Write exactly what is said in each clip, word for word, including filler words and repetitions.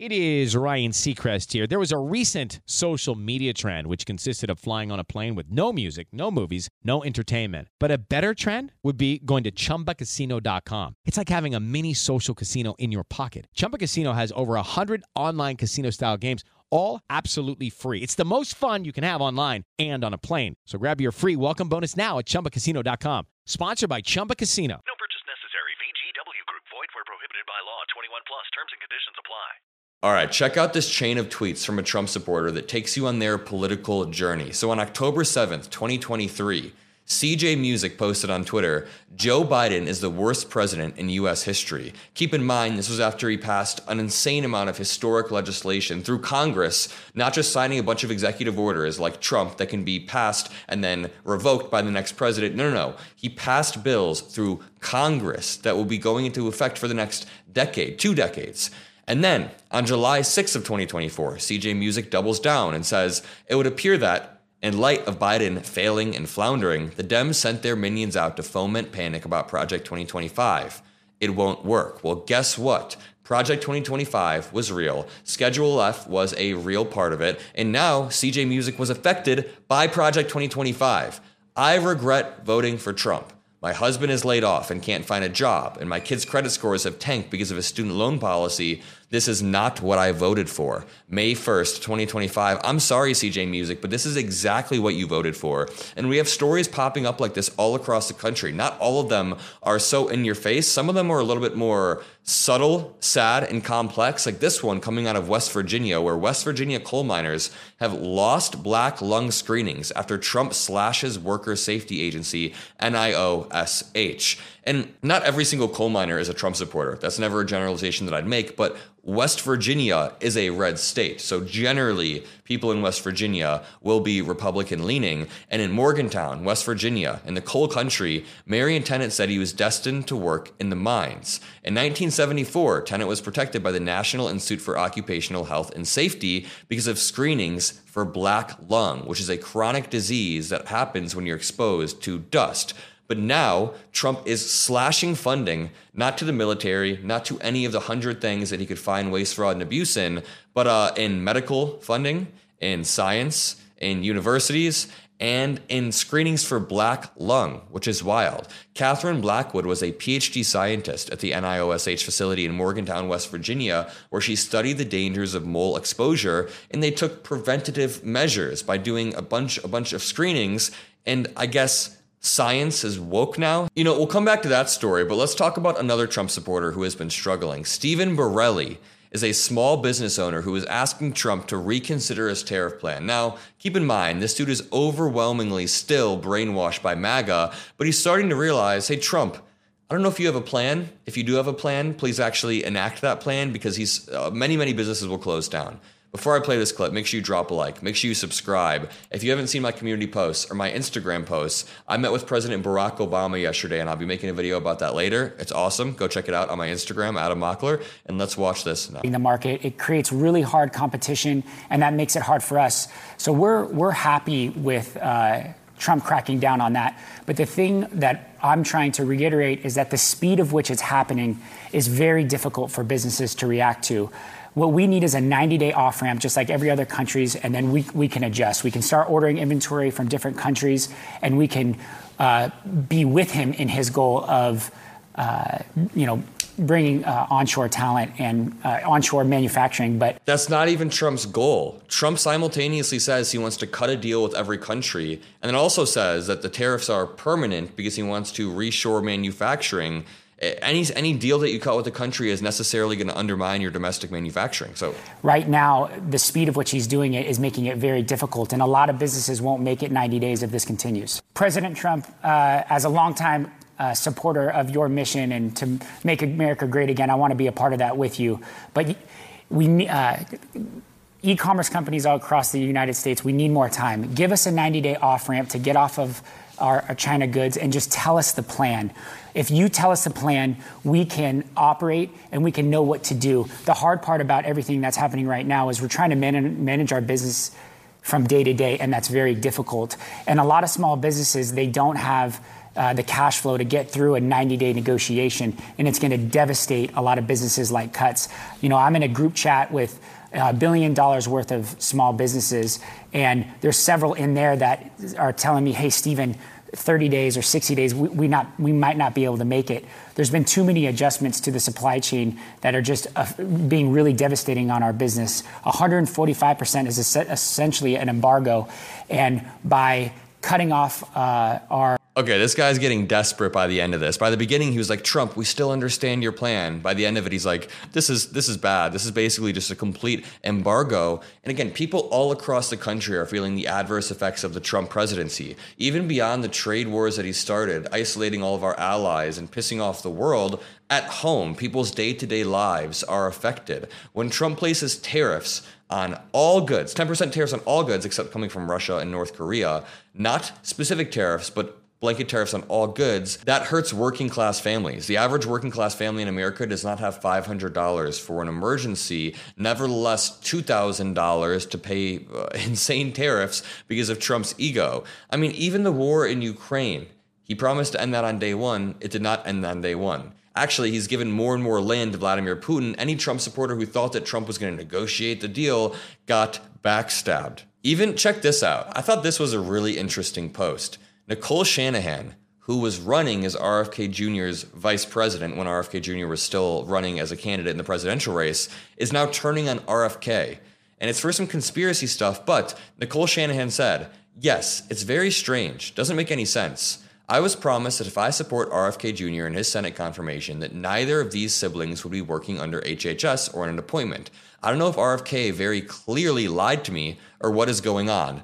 It is Ryan Seacrest here. There was a recent social media trend which consisted of flying on a plane with no music, no movies, no entertainment. But a better trend would be going to Chumba Casino dot com. It's like having a mini social casino in your pocket. Chumba Casino has over one hundred online casino-style games, all absolutely free. It's the most fun you can have online and on a plane. So grab your free welcome bonus now at Chumba Casino dot com. Sponsored by Chumba Casino. No purchase necessary. V G W Group. Void where prohibited by law. twenty-one plus. Terms and conditions apply. All right, check out this chain of tweets from a Trump supporter that takes you on their political journey. So on October seventh, twenty twenty-three, C J Music posted on Twitter, Joe Biden is the worst president in U S history. Keep in mind, this was after he passed an insane amount of historic legislation through Congress, not just signing a bunch of executive orders like Trump that can be passed and then revoked by the next president. No, no, no. He passed bills through Congress that will be going into effect for the next decade, two decades. And then on July sixth of twenty twenty-four, C J Music doubles down and says it would appear that in light of Biden failing and floundering, the Dems sent their minions out to foment panic about Project twenty twenty-five. It won't work. Well, guess what? Project twenty twenty-five was real. Schedule F was a real part of it. And now C J Music was affected by Project twenty twenty-five. I regret voting for Trump. My husband is laid off and can't find a job, and my kids' credit scores have tanked because of a student loan policy. This is not what I voted for. May first, twenty twenty-five. I'm sorry, C J Music, but this is exactly what you voted for. And we have stories popping up like this all across the country. Not all of them are so in your face. Some of them are a little bit more subtle, sad, and complex, like this one coming out of West Virginia, where West Virginia coal miners have lost black lung screenings after Trump slashes worker safety agency, N I O S H. And not every single coal miner is a Trump supporter. That's never a generalization that I'd make, but West Virginia is a red state. So generally, people in West Virginia will be Republican leaning. And in Morgantown, West Virginia, in the coal country, Marion Tennant said he was destined to work in the mines. In nineteen seventy-four, Tennant was protected by the National Institute for Occupational Health and Safety because of screenings for black lung, which is a chronic disease that happens when you're exposed to dust. But now Trump is slashing funding, not to the military, not to any of the hundred things that he could find waste, fraud, and abuse in, but uh, in medical funding, in science, in universities, and in screenings for black lung, which is wild. Catherine Blackwood was a P H D scientist at the N I O S H facility in Morgantown, West Virginia, where she studied the dangers of mole exposure, and they took preventative measures by doing a bunch, a bunch of screenings, and I guess science is woke now. You know, we'll come back to that story, but let's talk about another Trump supporter who has been struggling. Stephen Borelli is a small business owner who is asking Trump to reconsider his tariff plan. Now, keep in mind, this dude is overwhelmingly still brainwashed by MAGA, but he's starting to realize, hey, Trump, I don't know if you have a plan. If you do have a plan, please actually enact that plan, because he's uh, many, many businesses will close down. Before I play this clip, make sure you drop a like. Make sure you subscribe. If you haven't seen my community posts or my Instagram posts, I met with President Barack Obama yesterday, and I'll be making a video about that later. It's awesome. Go check it out on my Instagram, Adam Mockler, and let's watch this now. In the market, it creates really hard competition, and that makes it hard for us. So we're we're happy with uh, Trump cracking down on that. But the thing that I'm trying to reiterate is that the speed of which it's happening is very difficult for businesses to react to. What we need is a ninety-day off-ramp, just like every other country's, and then we we can adjust. We can start ordering inventory from different countries, and we can uh, be with him in his goal of, uh, you know, bringing uh, onshore talent and uh, onshore manufacturing. But that's not even Trump's goal. Trump simultaneously says he wants to cut a deal with every country, and then also says that the tariffs are permanent because he wants to reshore manufacturing. Any any deal that you cut with the country is necessarily going to undermine your domestic manufacturing. So right now, the speed of which he's doing it is making it very difficult, and a lot of businesses won't make it ninety days if this continues. President Trump, uh, as a longtime uh, supporter of your mission and to make America great again, I want to be a part of that with you. But we uh, e-commerce companies all across the United States, we need more time. Give us a ninety-day off-ramp to get off of our, our China goods and just tell us the plan. If you tell us the plan, we can operate and we can know what to do. The hard part about everything that's happening right now is we're trying to man- manage our business from day to day, and that's very difficult. And a lot of small businesses, they don't have uh, the cash flow to get through a ninety-day negotiation, and it's going to devastate a lot of businesses like Cuts. You know, I'm in a group chat with a billion dollars worth of small businesses, and there's several in there that are telling me, hey, Stephen, thirty days or sixty days, we, we not we might not be able to make it. There's been too many adjustments to the supply chain that are just uh, being really devastating on our business. one hundred forty-five percent is es- essentially an embargo, and by cutting off uh, our Okay, this guy's getting desperate by the end of this. By the beginning, he was like, Trump, we still understand your plan. By the end of it, he's like, this is this is bad. This is basically just a complete embargo. And again, people all across the country are feeling the adverse effects of the Trump presidency. Even beyond the trade wars that he started, isolating all of our allies and pissing off the world, at home, people's day-to-day lives are affected. When Trump places tariffs on all goods, ten percent tariffs on all goods except coming from Russia and North Korea, not specific tariffs, but blanket tariffs on all goods, that hurts working class families. The average working class family in America does not have five hundred dollars for an emergency, nevertheless two thousand dollars to pay uh, insane tariffs because of Trump's ego. I mean, even the war in Ukraine, he promised to end that on day one. It did not end on day one. Actually, he's given more and more land to Vladimir Putin. Any Trump supporter who thought that Trump was going to negotiate the deal got backstabbed. Even, check this out. I thought this was a really interesting post. Nicole Shanahan, who was running as R F K Junior's vice president when R F K Junior was still running as a candidate in the presidential race, is now turning on R F K. And it's for some conspiracy stuff, but Nicole Shanahan said, yes, it's very strange, doesn't make any sense. I was promised that if I support R F K Junior in his Senate confirmation, that neither of these siblings would be working under H H S or in an appointment. I don't know if R F K very clearly lied to me or what is going on.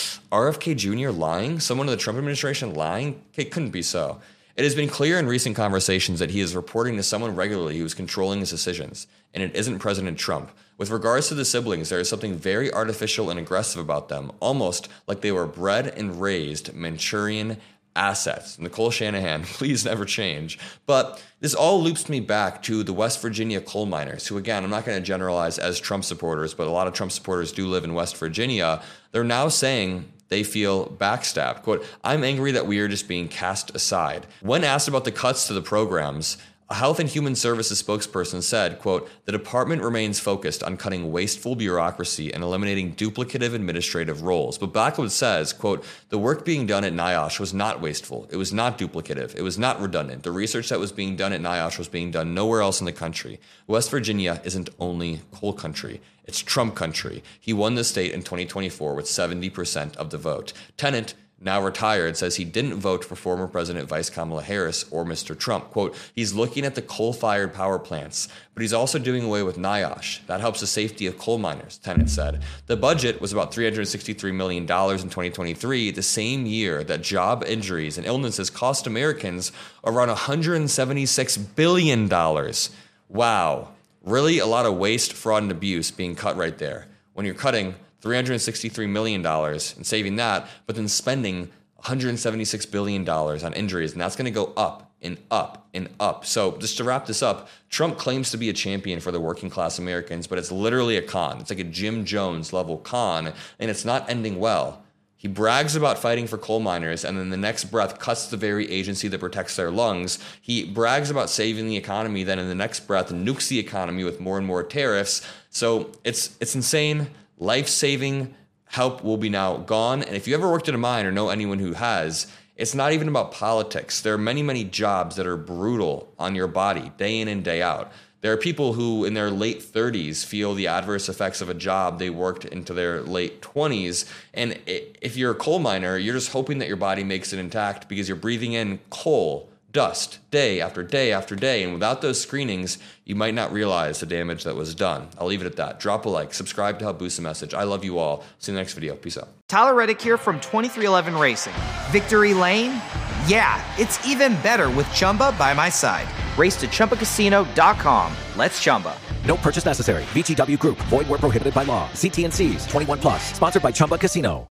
R F K Junior lying? Someone in the Trump administration lying? It couldn't be so. It has been clear in recent conversations that he is reporting to someone regularly who is controlling his decisions, and it isn't President Trump. With regards to the siblings, there is something very artificial and aggressive about them, almost like they were bred and raised Manchurian assets. Nicole Shanahan, please never change. But this all loops me back to the West Virginia coal miners, who, again, I'm not going to generalize as Trump supporters, but a lot of Trump supporters do live in West Virginia. They're now saying they feel backstabbed. Quote, I'm angry that we are just being cast aside. When asked about the cuts to the programs, a Health and Human Services spokesperson said, quote, the department remains focused on cutting wasteful bureaucracy and eliminating duplicative administrative roles. But Blackwood says, quote, the work being done at NIOSH was not wasteful. It was not duplicative. It was not redundant. The research that was being done at NIOSH was being done nowhere else in the country. West Virginia isn't only coal country. It's Trump country. He won the state in twenty twenty-four with seventy percent of the vote. Tennant, now retired, says he didn't vote for former President Vice Kamala Harris or Mister Trump. Quote, he's looking at the coal-fired power plants, but he's also doing away with NIOSH. That helps the safety of coal miners, Tennant said. The budget was about three hundred sixty-three million dollars in twenty twenty-three, the same year that job injuries and illnesses cost Americans around one hundred seventy-six billion dollars. Wow. Really a lot of waste, fraud, and abuse being cut right there. When you're cutting three hundred sixty-three million dollars and saving that, but then spending one hundred seventy-six billion dollars on injuries, and that's going to go up and up and up. So just to wrap this up, Trump claims to be a champion for the working class Americans, but it's literally a con. It's like a Jim Jones level con, and it's not ending well. He brags about fighting for coal miners, and then the next breath cuts the very agency that protects their lungs. He brags about saving the economy, then in the next breath nukes the economy with more and more tariffs. So it's it's insane. Life-saving help will be now gone. And if you ever worked at a mine or know anyone who has, it's not even about politics. There are many, many jobs that are brutal on your body, day in and day out. There are people who in their late thirties feel the adverse effects of a job they worked into their late twenties. And if you're a coal miner, you're just hoping that your body makes it intact because you're breathing in coal dust day after day after day. And without those screenings, you might not realize the damage that was done. I'll leave it at that. Drop a like, subscribe to help boost the message. I love you all. See you in the next video. Peace out. Tyler Reddick here from twenty-three eleven Racing. Victory Lane? Yeah, it's even better with Chumba by my side. Race to Chumba Casino dot com. Let's Chumba. No purchase necessary. V G W Group. Void where prohibited by law. See T and C's. twenty-one plus. Sponsored by Chumba Casino.